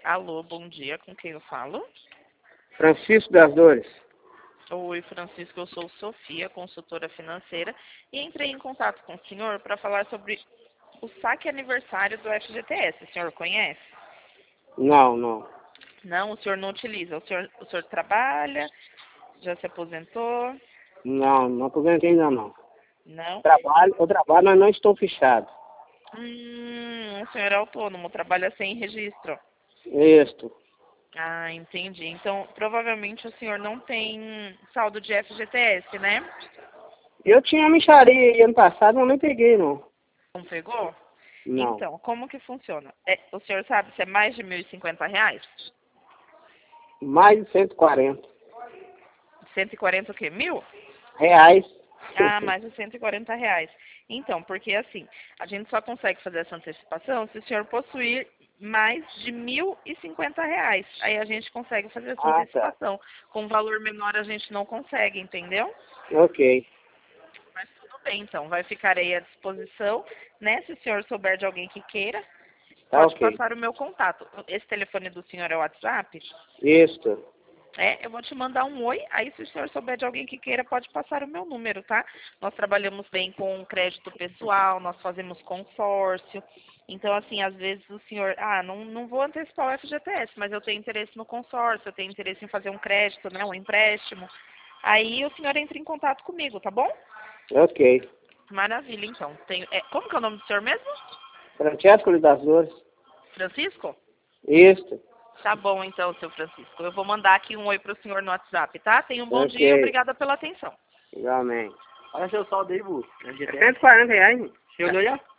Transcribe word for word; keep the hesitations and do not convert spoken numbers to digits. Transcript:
Alô, bom dia, com quem eu falo? Francisco das Dores. Oi, Francisco, eu sou Sofia, consultora financeira, e entrei em contato com o senhor para falar sobre o saque aniversário do F G T S. O senhor conhece? Não, não. Não, o senhor não utiliza. O senhor, o senhor trabalha, já se aposentou? Não, não aposentei ainda não. Não? Trabalho, eu trabalho, mas não estou fichado. Hum, o senhor é autônomo, trabalha sem registro. Isto. Ah, entendi. Então, provavelmente o senhor não tem saldo de F G T S, né? Eu tinha mixaria aí ano passado, mas não peguei não. Não pegou? Não. Então, como que funciona? É, o senhor sabe se é mais de mil e cinquenta reais? Mais de cento e quarenta cento e quarenta o quê? Mil? reais. Ah, mais de cento e quarenta reais. Então, porque assim, a gente só consegue fazer essa antecipação se o senhor possuir mais de mil e cinquenta reais. Aí a gente consegue fazer essa Ah, tá. antecipação. Com valor menor a gente não consegue, entendeu? Ok. Mas tudo bem, então. Vai ficar aí à disposição, né? Se o senhor souber de alguém que queira, Tá pode ok. passar o meu contato. Esse telefone do senhor é o WhatsApp? Isto. É, eu vou te mandar um oi, aí se o senhor souber de alguém que queira, pode passar o meu número, tá? Nós trabalhamos bem com crédito pessoal, nós fazemos consórcio. Então, assim, às vezes o senhor, ah, não, não vou antecipar o F G T S, mas eu tenho interesse no consórcio, eu tenho interesse em fazer um crédito, né, um empréstimo. Aí o senhor entra em contato comigo, tá bom? Ok. Maravilha, então. Tenho, é, como que é o nome do senhor mesmo? Francesco das Dores. Francisco? Isto. Tá bom, então, seu Francisco. Eu vou mandar aqui um oi pro senhor no WhatsApp, tá? Tenha um bom dia e Ok. obrigada pela atenção. Igualmente. Olha seu saldo aí, Bu. É cento e quarenta reais. Você olhou já?